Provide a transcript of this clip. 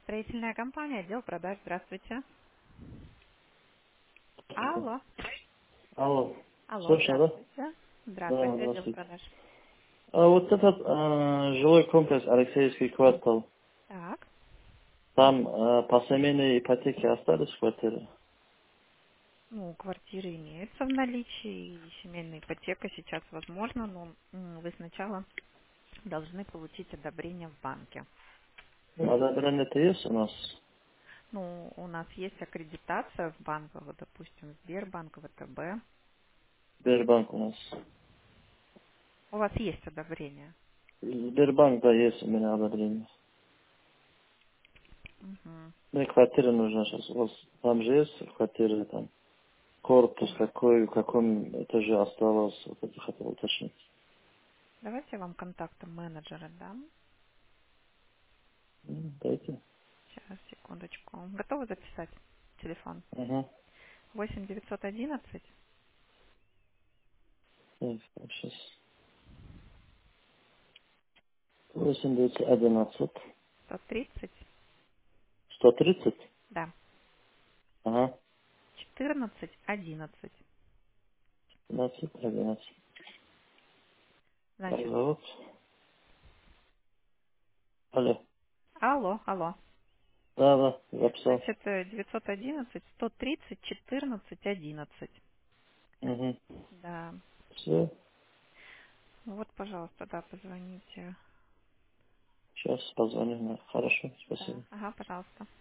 Строительная компания, отдел продаж. Здравствуйте. Алло. Алло, Алло, слышно, да? здравствуйте. Да, Здравствуйте, отдел здравствуйте. продаж. А вот этот жилой комплекс Алексеевский квартал, Так. там по семейной ипотеке остались квартиры? Ну, квартиры имеются в наличии, и семейная ипотека сейчас возможно, но вы сначала должны получить одобрение в банке. Одобрение-то есть у нас? Ну, у нас есть аккредитация в банках, вот, допустим, Сбербанк, ВТБ. Сбербанк у нас. У вас есть одобрение? Сбербанк, да, есть у меня одобрение. Угу. Мне квартира нужна сейчас. У вас там же есть квартиры, там корпус какой, в каком этаже осталось, вот это хотел уточнить. Давайте я вам контакты менеджера дам. Дайте. Сейчас, секундочку. Готовы записать телефон? Угу. 8 911 Так, сейчас. 811. 130, 130? да, Ага. 14 11. 15, 11. Так, Значит, вот. Алло. алло. Да, да, записал. Значит, 911 130 14 11. Угу. Да. Все, Вот, пожалуйста, да, позвоните. сейчас позвоню. Хорошо, Да. спасибо. Ага, пожалуйста.